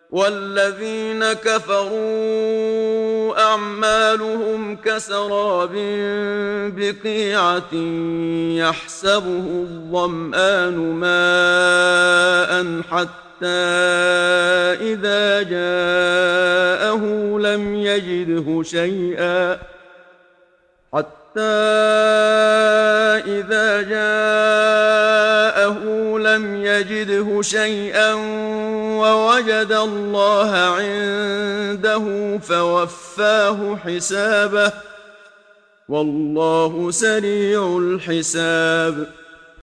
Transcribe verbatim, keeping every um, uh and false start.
والذين كفروا أعمالهم كسراب بقيعة يحسبه الظمآن ماء حتى إذا جاءه لم يجده شيئا حتى إذا جاءه لم يجده شيئا ووجد الله عنده فوفاه حسابه والله سريع الحساب